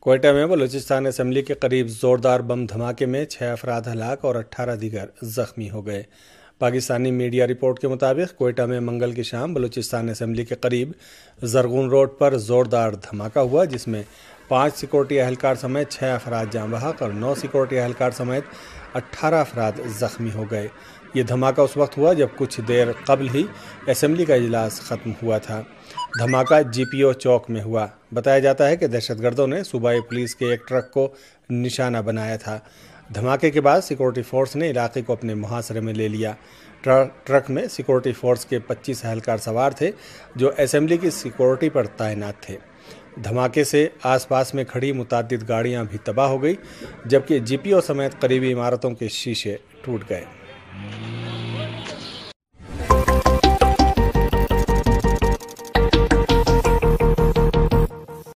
क्वेटा में बलूचिस्तान असेंबली के करीब जोरदार बम धमाके में 6 अफराद हलाक और 18 दीगर जख्मी हो गए। पाकिस्तानी मीडिया रिपोर्ट के मुताबिक क्वेटा में मंगल की शाम बलूचिस्तान असेंबली के करीब जरगून रोड पर जोरदार धमाका हुआ, जिसमें 5 सिक्योरिटी अहलकार समेत 6 अफराद जाँ बहक और 9 सिक्योरिटी अहलकार समेत 18 अफराद जख्मी हो गए। ये धमाका उस वक्त हुआ जब कुछ देर कबल ही असेंबली का इजलास ख़त्म हुआ था। धमाका जीपीओ चौक में हुआ। बताया जाता है कि दहशतगर्दों ने सूबाई पुलिस के एक ट्रक को निशाना बनाया था। धमाके के बाद सिक्योरिटी फोर्स ने इलाके को अपने मुहासरे में ले लिया। ट्रक में सिक्योरिटी फोर्स के 25 अहलकार सवार थे जो असेंबली की सिक्योरिटी पर तैनात थे। धमाके से आसपास में खड़ी मुताद्दिद गाड़ियां भी तबाह हो गई, जबकि जीपीओ समेत करीबी इमारतों के शीशे टूट गए।